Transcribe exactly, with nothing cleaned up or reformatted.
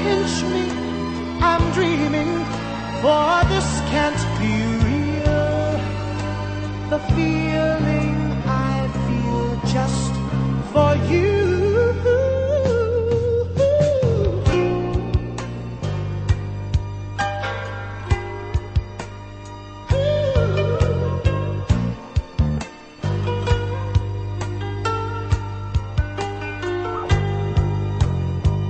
pinch me, I'm dreaming, for this can't be real. The feeling